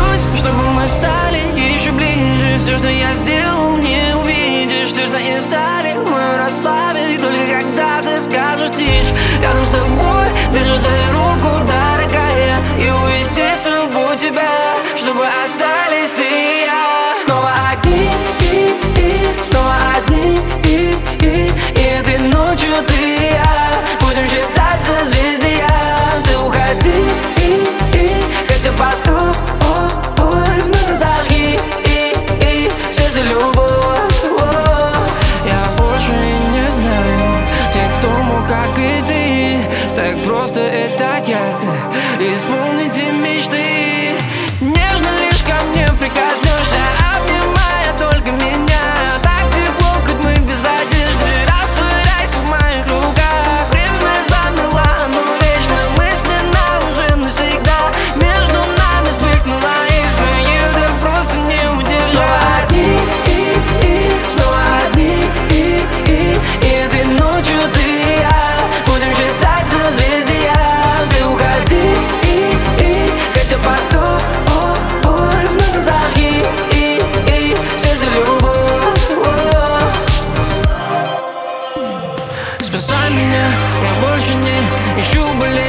молюсь, чтобы мы стали еще ближе. Все, что я сделал, не увидишь. Сердце и стали мы расплавить, только когда ты скажешь тише. Рядом с тобой держу за руку, дорогая, и увести судьбу тебя, чтобы остались ты и я. Снова одни, снова одни, и этой ночью ты и я будем считать созвездия. Ты уходи, хотя поступь, вновь зажги, сердце любовь. Я больше не знаю тех, кто мог, как и ты, так просто и так ярко исполните мечты. Нежно лишь ко мне прикоснешься, обнимая только меня. Так тепло, хоть мы без одежды, растворяйся в моих руках. Время замерло, но вечно мысленно уже навсегда. Между нами вспыхнула искра, ее так просто не удержать. Снова одни, и этой ночью ты и я будем считать созвездия. Ты уходи, хотя поступь, вновь зажги, сердце любовь. Спасай меня, я больше не ищу более.